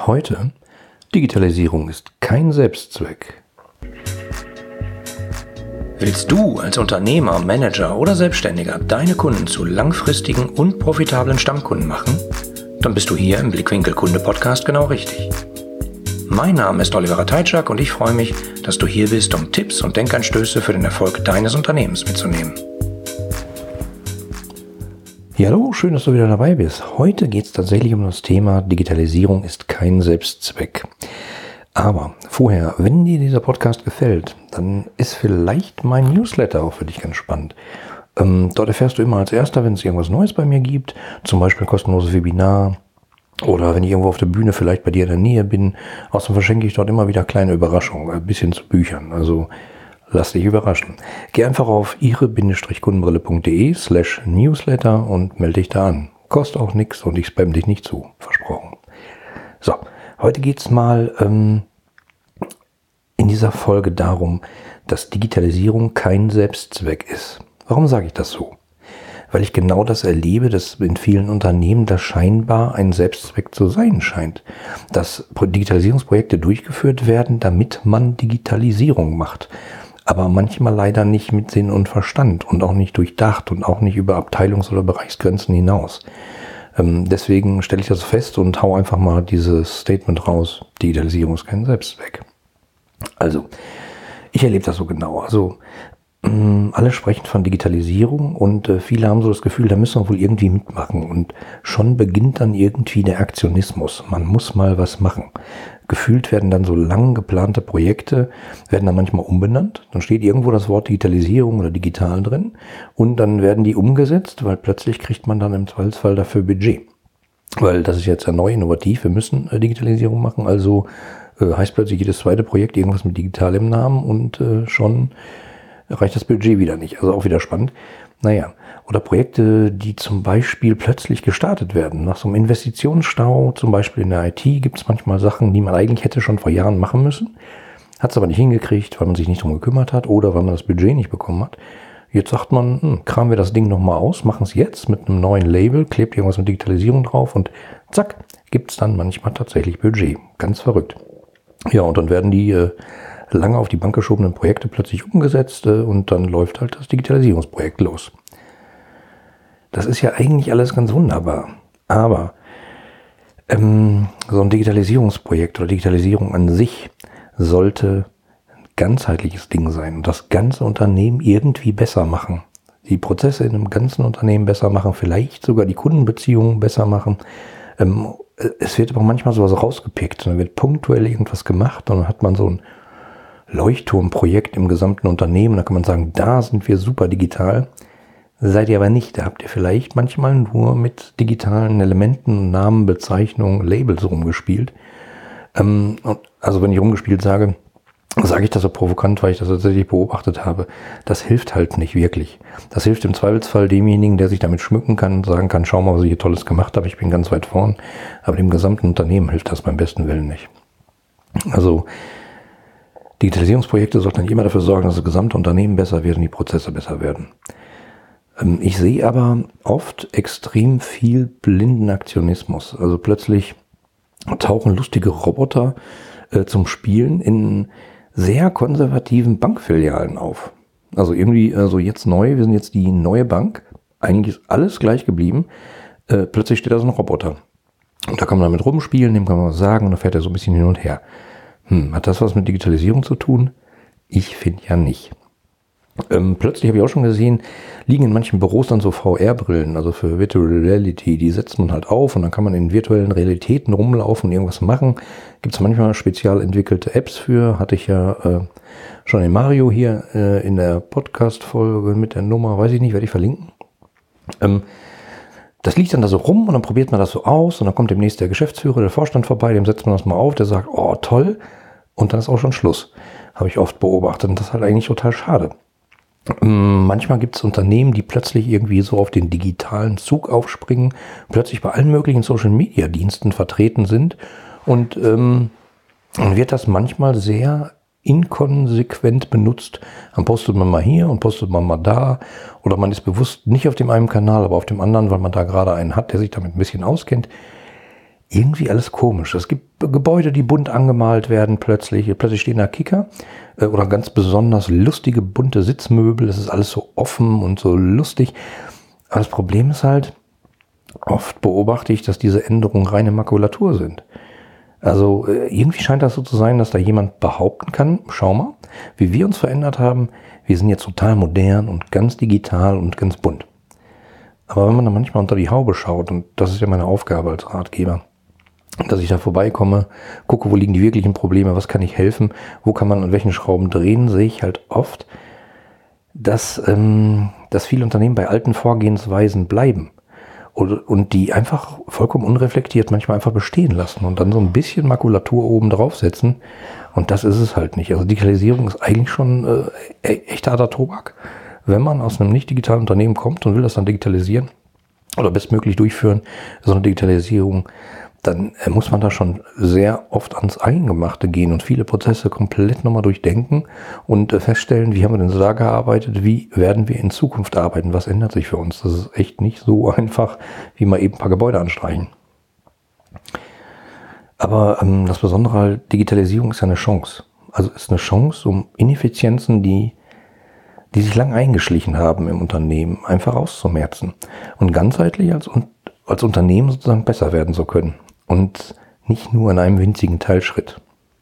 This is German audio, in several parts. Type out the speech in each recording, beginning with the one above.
Heute: Digitalisierung ist kein Selbstzweck. Willst du als Unternehmer, Manager oder Selbstständiger deine Kunden zu langfristigen und profitablen Stammkunden machen? Dann bist du hier im Blickwinkel Kunde Podcast genau richtig. Mein Name ist Oliver Ratajczak und ich freue mich, dass du hier bist, um Tipps und Denkanstöße für den Erfolg deines Unternehmens mitzunehmen. Ja, hallo, schön, dass du wieder dabei bist. Heute geht es tatsächlich um das Thema Digitalisierung ist kein Selbstzweck. Aber vorher, wenn dir dieser Podcast gefällt, dann ist vielleicht mein Newsletter auch für dich ganz spannend. Dort erfährst du immer als Erster, wenn es irgendwas Neues bei mir gibt, zum Beispiel ein kostenloses Webinar oder wenn ich irgendwo auf der Bühne vielleicht bei dir in der Nähe bin. Außerdem verschenke ich dort immer wieder kleine Überraschungen, bis hin zu Büchern. Also lass dich überraschen. Geh einfach auf ihre-kundenbrille.de/Newsletter und melde dich da an. Kostet auch nichts und ich spam dich nicht zu. Versprochen. So, heute geht's mal in dieser Folge darum, dass Digitalisierung kein Selbstzweck ist. Warum sage ich das so? Weil ich genau das erlebe, dass in vielen Unternehmen das scheinbar ein Selbstzweck zu sein scheint. Dass Digitalisierungsprojekte durchgeführt werden, damit man Digitalisierung macht. Aber manchmal leider nicht mit Sinn und Verstand und auch nicht durchdacht und auch nicht über Abteilungs- oder Bereichsgrenzen hinaus. Deswegen stelle ich das fest und hau einfach mal dieses Statement raus: Digitalisierung ist kein Selbstzweck. Also, ich erlebe das so genau. Also, alle sprechen von Digitalisierung und viele haben so das Gefühl, da müssen wir wohl irgendwie mitmachen. Und schon beginnt dann irgendwie der Aktionismus. Man muss mal was machen. Gefühlt werden dann so lang geplante Projekte, werden dann manchmal umbenannt. Dann steht irgendwo das Wort Digitalisierung oder digital drin und dann werden die umgesetzt, weil plötzlich kriegt man dann im Zweifelsfall dafür Budget. Weil das ist jetzt ja neu, innovativ, wir müssen Digitalisierung machen, also heißt plötzlich jedes zweite Projekt irgendwas mit digital im Namen und schon reicht das Budget wieder nicht. Also auch wieder spannend. Naja, oder Projekte, die zum Beispiel plötzlich gestartet werden. Nach so einem Investitionsstau, zum Beispiel in der IT, gibt es manchmal Sachen, die man eigentlich hätte schon vor Jahren machen müssen, hat es aber nicht hingekriegt, weil man sich nicht drum gekümmert hat oder weil man das Budget nicht bekommen hat. Jetzt sagt man, kramen wir das Ding nochmal aus, machen es jetzt mit einem neuen Label, klebt irgendwas mit Digitalisierung drauf und zack, gibt es dann manchmal tatsächlich Budget. Ganz verrückt. Ja, und dann werden die lange auf die Bank geschobenen Projekte plötzlich umgesetzt und dann läuft halt das Digitalisierungsprojekt los. Das ist ja eigentlich alles ganz wunderbar, aber so ein Digitalisierungsprojekt oder Digitalisierung an sich sollte ein ganzheitliches Ding sein und das ganze Unternehmen irgendwie besser machen. Die Prozesse in einem ganzen Unternehmen besser machen, vielleicht sogar die Kundenbeziehungen besser machen. Es wird aber manchmal sowas rausgepickt und dann wird punktuell irgendwas gemacht und dann hat man so ein Leuchtturmprojekt im gesamten Unternehmen. Da kann man sagen, da sind wir super digital. Seid ihr aber nicht. Da habt ihr vielleicht manchmal nur mit digitalen Elementen, Namen, Bezeichnungen, Labels rumgespielt. Also wenn ich rumgespielt sage ich das so provokant, weil ich das tatsächlich beobachtet habe. Das hilft halt nicht wirklich. Das hilft im Zweifelsfall demjenigen, der sich damit schmücken kann und sagen kann, schau mal, was ich hier Tolles gemacht habe, ich bin ganz weit vorn. Aber dem gesamten Unternehmen hilft das beim besten Willen nicht. Also Digitalisierungsprojekte sollten dann immer dafür sorgen, dass das gesamte Unternehmen besser wird und die Prozesse besser werden. Ich sehe aber oft extrem viel blinden Aktionismus. Also plötzlich tauchen lustige Roboter zum Spielen in sehr konservativen Bankfilialen auf. Also irgendwie, also jetzt neu, wir sind jetzt die neue Bank. Eigentlich ist alles gleich geblieben. Plötzlich steht da so ein Roboter. Und da kann man damit rumspielen, dem kann man was sagen und dann fährt er so ein bisschen hin und her. Hat das was mit Digitalisierung zu tun? Ich finde ja nicht. Plötzlich habe ich auch schon gesehen, liegen in manchen Büros dann so VR-Brillen, also für Virtual Reality, die setzt man halt auf und dann kann man in virtuellen Realitäten rumlaufen und irgendwas machen. Gibt es manchmal spezial entwickelte Apps für, hatte ich ja schon in Mario hier in der Podcast-Folge mit der Nummer, weiß ich nicht, werde ich verlinken. Das liegt dann da so rum und dann probiert man das so aus und dann kommt demnächst der Geschäftsführer, der Vorstand vorbei, dem setzt man das mal auf, der sagt, oh toll, und dann ist auch schon Schluss. Habe ich oft beobachtet und das ist halt eigentlich total schade. Manchmal gibt es Unternehmen, die plötzlich irgendwie so auf den digitalen Zug aufspringen, plötzlich bei allen möglichen Social-Media-Diensten vertreten sind und dann wird das manchmal sehr inkonsequent benutzt. Dann postet man mal hier und postet man mal da oder man ist bewusst nicht auf dem einen Kanal, aber auf dem anderen, weil man da gerade einen hat, der sich damit ein bisschen auskennt. irgendwie alles komisch. Es gibt Gebäude, die bunt angemalt werden plötzlich. Plötzlich stehen da Kicker oder ganz besonders lustige, bunte Sitzmöbel. Es ist alles so offen und so lustig. Aber das Problem ist halt, oft beobachte ich, dass diese Änderungen reine Makulatur sind. Also irgendwie scheint das so zu sein, dass da jemand behaupten kann, schau mal, wie wir uns verändert haben, wir sind jetzt total modern und ganz digital und ganz bunt. Aber wenn man da manchmal unter die Haube schaut, und das ist ja meine Aufgabe als Ratgeber, dass ich da vorbeikomme, gucke, wo liegen die wirklichen Probleme, was kann ich helfen, wo kann man an welchen Schrauben drehen, sehe ich halt oft, dass viele Unternehmen bei alten Vorgehensweisen bleiben und die einfach vollkommen unreflektiert manchmal einfach bestehen lassen und dann so ein bisschen Makulatur oben draufsetzen. Und das ist es halt nicht. Also Digitalisierung ist eigentlich schon echt harter Tobak. Wenn man aus einem nicht digitalen Unternehmen kommt und will das dann digitalisieren oder bestmöglich durchführen, so eine Digitalisierung, dann muss man da schon sehr oft ans Eingemachte gehen und viele Prozesse komplett nochmal durchdenken und feststellen, wie haben wir denn so da gearbeitet, wie werden wir in Zukunft arbeiten, was ändert sich für uns. Das ist echt nicht so einfach, wie mal eben ein paar Gebäude anstreichen. Aber das Besondere halt, Digitalisierung ist ja eine Chance. Also ist eine Chance, um Ineffizienzen, die sich lang eingeschlichen haben im Unternehmen, einfach auszumerzen und ganzheitlich als Unternehmen sozusagen besser werden zu können. Und nicht nur in einem winzigen Teilschritt.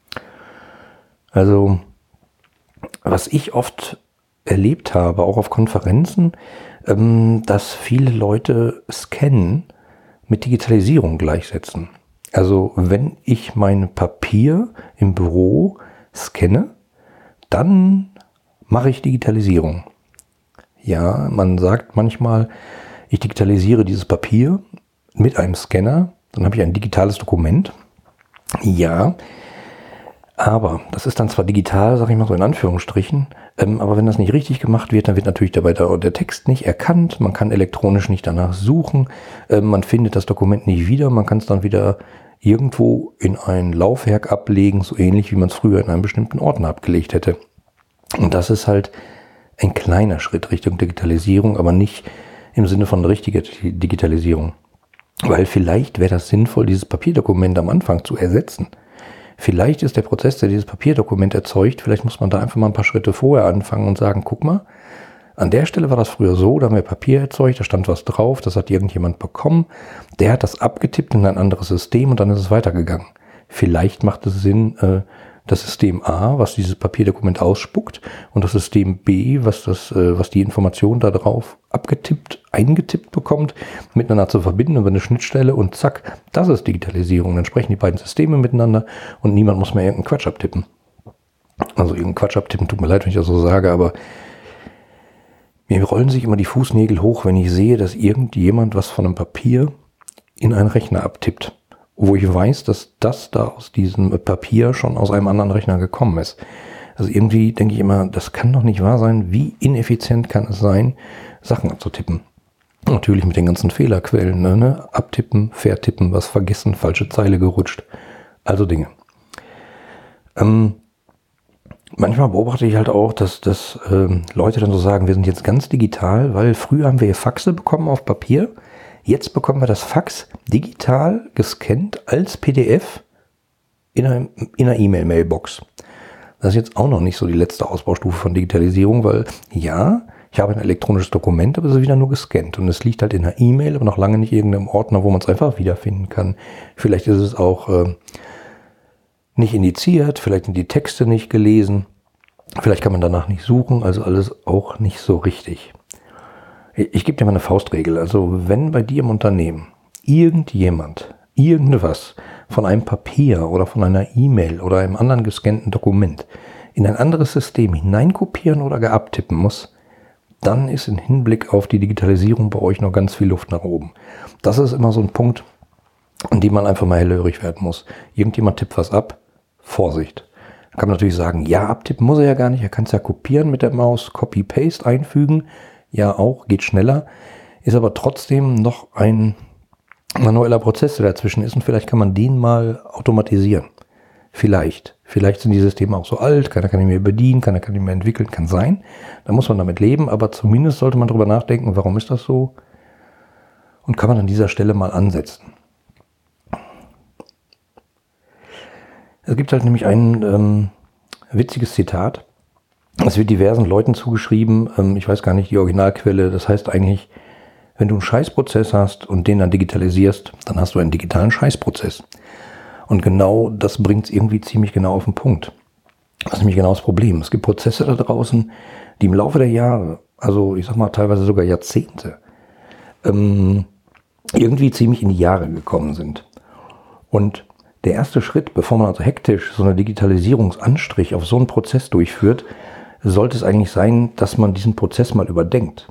Also, was ich oft erlebt habe, auch auf Konferenzen, dass viele Leute Scannen mit Digitalisierung gleichsetzen. Also, wenn ich mein Papier im Büro scanne, dann mache ich Digitalisierung. Ja, man sagt manchmal, ich digitalisiere dieses Papier mit einem Scanner. Dann habe ich ein digitales Dokument. Ja, aber das ist dann zwar digital, sage ich mal so in Anführungsstrichen, aber wenn das nicht richtig gemacht wird, dann wird natürlich dabei der Text nicht erkannt, man kann elektronisch nicht danach suchen, man findet das Dokument nicht wieder, man kann es dann wieder irgendwo in ein Laufwerk ablegen, so ähnlich wie man es früher in einem bestimmten Ordner abgelegt hätte. Und das ist halt ein kleiner Schritt Richtung Digitalisierung, aber nicht im Sinne von richtiger Digitalisierung. Weil vielleicht wäre das sinnvoll, dieses Papierdokument am Anfang zu ersetzen. Vielleicht ist der Prozess, der dieses Papierdokument erzeugt, vielleicht muss man da einfach mal ein paar Schritte vorher anfangen und sagen, guck mal, an der Stelle war das früher so, da haben wir Papier erzeugt, da stand was drauf, das hat irgendjemand bekommen, der hat das abgetippt in ein anderes System und dann ist es weitergegangen. Vielleicht macht es Sinn, das System A, was dieses Papierdokument ausspuckt, und das System B, was die Information da drauf eingetippt bekommt, miteinander zu verbinden über eine Schnittstelle und zack, das ist Digitalisierung. Dann sprechen die beiden Systeme miteinander und niemand muss mehr irgendeinen Quatsch abtippen. Also irgendeinen Quatsch abtippen, tut mir leid, wenn ich das so sage, aber mir rollen sich immer die Fußnägel hoch, wenn ich sehe, dass irgendjemand was von einem Papier in einen Rechner abtippt, wo ich weiß, dass das da aus diesem Papier schon aus einem anderen Rechner gekommen ist. Also irgendwie denke ich immer, das kann doch nicht wahr sein. Wie ineffizient kann es sein, Sachen abzutippen? Natürlich mit den ganzen Fehlerquellen, ne? Abtippen, vertippen, was vergessen, falsche Zeile gerutscht. Also Dinge. Manchmal beobachte ich halt auch, dass Leute dann so sagen, wir sind jetzt ganz digital, weil früher haben wir Faxe bekommen auf Papier. Jetzt bekommen wir das Fax digital gescannt als PDF in einer E-Mail-Mailbox. Das ist jetzt auch noch nicht so die letzte Ausbaustufe von Digitalisierung, weil ja, ich habe ein elektronisches Dokument, aber es ist wieder nur gescannt. Und es liegt halt in einer E-Mail, aber noch lange nicht in irgendeinem Ordner, wo man es einfach wiederfinden kann. Vielleicht ist es auch nicht indiziert, vielleicht sind die Texte nicht gelesen, vielleicht kann man danach nicht suchen, also alles auch nicht so richtig. Ich gebe dir mal eine Faustregel. Also wenn bei dir im Unternehmen irgendjemand irgendwas von einem Papier oder von einer E-Mail oder einem anderen gescannten Dokument in ein anderes System hineinkopieren oder abtippen muss, dann ist im Hinblick auf die Digitalisierung bei euch noch ganz viel Luft nach oben. Das ist immer so ein Punkt, an dem man einfach mal hellhörig werden muss. Irgendjemand tippt was ab, Vorsicht. Da kann man natürlich sagen, ja, abtippen muss er ja gar nicht, er kann es ja kopieren mit der Maus, Copy-Paste einfügen. Ja, auch, geht schneller, ist aber trotzdem noch ein manueller Prozess, der dazwischen ist und vielleicht kann man den mal automatisieren. Vielleicht sind die Systeme auch so alt, keiner kann die mehr bedienen, keiner kann die mehr entwickeln, kann sein. Da muss man damit leben, aber zumindest sollte man darüber nachdenken, warum ist das so und kann man an dieser Stelle mal ansetzen. Es gibt halt nämlich ein witziges Zitat. Es wird diversen Leuten zugeschrieben. Ich weiß gar nicht die Originalquelle. Das heißt eigentlich, wenn du einen Scheißprozess hast und den dann digitalisierst, dann hast du einen digitalen Scheißprozess. Und genau das bringt es irgendwie ziemlich genau auf den Punkt. Das ist nämlich genau das Problem. Es gibt Prozesse da draußen, die im Laufe der Jahre, also ich sag mal teilweise sogar Jahrzehnte, irgendwie ziemlich in die Jahre gekommen sind. Und der erste Schritt, bevor man also hektisch so eine Digitalisierungsanstrich auf so einen Prozess durchführt, sollte es eigentlich sein, dass man diesen Prozess mal überdenkt.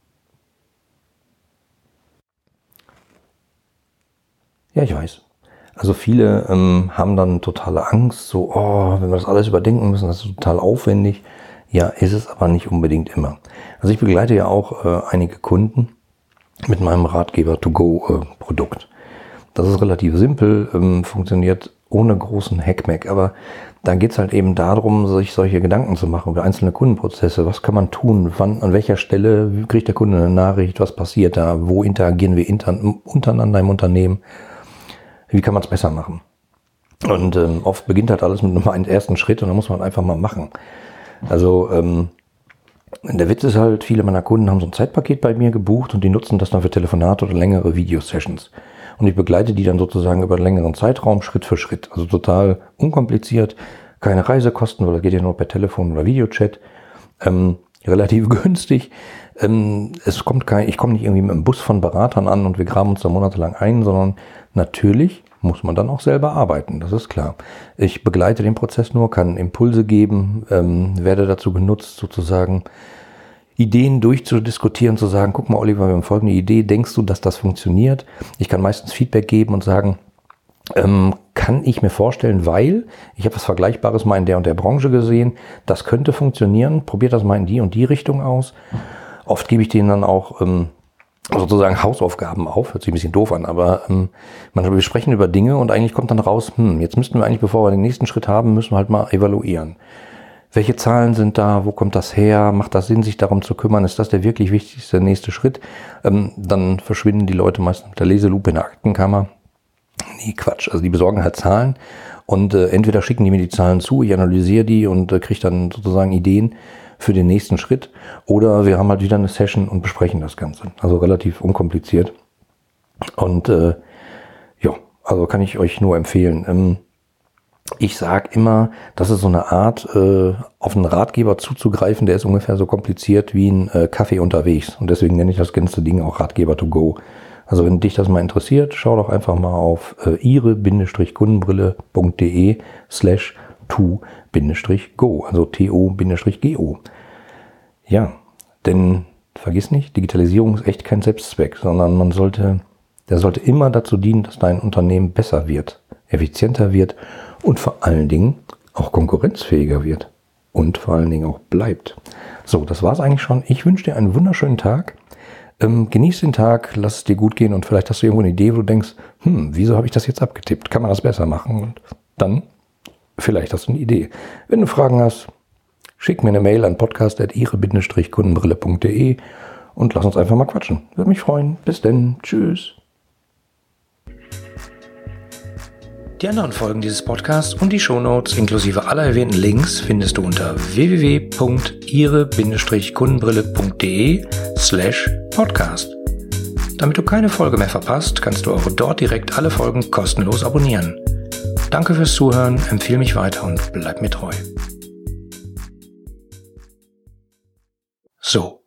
Ja, ich weiß. Also viele haben dann totale Angst, so, wenn wir das alles überdenken müssen, das ist total aufwendig. Ja, ist es aber nicht unbedingt immer. Also ich begleite ja auch einige Kunden mit meinem Ratgeber-to-go-Produkt. Das ist relativ simpel, funktioniert ohne großen Hackmack, aber da geht es halt eben darum, sich solche Gedanken zu machen über einzelne Kundenprozesse. Was kann man tun? Wann, an welcher Stelle kriegt der Kunde eine Nachricht? Was passiert da? Wo interagieren wir untereinander im Unternehmen? Wie kann man es besser machen? Und oft beginnt halt alles mit einem ersten Schritt und dann muss man einfach mal machen. Also der Witz ist halt, viele meiner Kunden haben so ein Zeitpaket bei mir gebucht und die nutzen das dann für Telefonate oder längere Video-Sessions. Und ich begleite die dann sozusagen über einen längeren Zeitraum, Schritt für Schritt. Also total unkompliziert, keine Reisekosten, weil das geht ja nur per Telefon oder Videochat. Relativ günstig. Ich komme nicht irgendwie mit einem Bus von Beratern an und wir graben uns da monatelang ein, sondern natürlich muss man dann auch selber arbeiten, das ist klar. Ich begleite den Prozess nur, kann Impulse geben, werde dazu genutzt, sozusagen Ideen durchzudiskutieren, zu sagen, guck mal Oliver, wir haben folgende Idee, denkst du, dass das funktioniert? Ich kann meistens Feedback geben und sagen, kann ich mir vorstellen, weil ich habe was Vergleichbares mal in der und der Branche gesehen, das könnte funktionieren, probiert das mal in die und die Richtung aus. Oft gebe ich denen dann auch sozusagen Hausaufgaben auf, hört sich ein bisschen doof an, aber wir sprechen über Dinge und eigentlich kommt dann raus, jetzt müssten wir eigentlich, bevor wir den nächsten Schritt haben, müssen wir halt mal evaluieren. Welche Zahlen sind da, wo kommt das her, macht das Sinn, sich darum zu kümmern, ist das der wirklich wichtigste nächste Schritt? Dann verschwinden die Leute meistens mit der Leselupe in der Aktenkammer. Nee, Quatsch, also die besorgen halt Zahlen und entweder schicken die mir die Zahlen zu, ich analysiere die und kriege dann sozusagen Ideen für den nächsten Schritt oder wir haben halt wieder eine Session und besprechen das Ganze. Also relativ unkompliziert und also kann ich euch nur empfehlen. Ich sage immer, das ist so eine Art, auf einen Ratgeber zuzugreifen, der ist ungefähr so kompliziert wie ein Kaffee unterwegs und deswegen nenne ich das ganze Ding auch Ratgeber to go. Also wenn dich das mal interessiert, schau doch einfach mal auf ihre-kundenbrille.de/to-go, also to-go. Ja, denn vergiss nicht, Digitalisierung ist echt kein Selbstzweck, sondern der sollte immer dazu dienen, dass dein Unternehmen besser wird, effizienter wird und vor allen Dingen auch konkurrenzfähiger wird und vor allen Dingen auch bleibt. So, das war's eigentlich schon. Ich wünsche dir einen wunderschönen Tag. Genieß den Tag, lass es dir gut gehen und vielleicht hast du irgendwo eine Idee, wo du denkst, wieso habe ich das jetzt abgetippt? Kann man das besser machen? Und dann, vielleicht hast du eine Idee. Wenn du Fragen hast, schick mir eine Mail an podcast@ihre-kundenbrille.de und lass uns einfach mal quatschen. Würde mich freuen. Bis denn. Tschüss. Die anderen Folgen dieses Podcasts und die Shownotes inklusive aller erwähnten Links findest du unter www.ihre-kundenbrille.de/podcast. Damit du keine Folge mehr verpasst, kannst du auch dort direkt alle Folgen kostenlos abonnieren. Danke fürs Zuhören, empfehle mich weiter und bleib mir treu. So,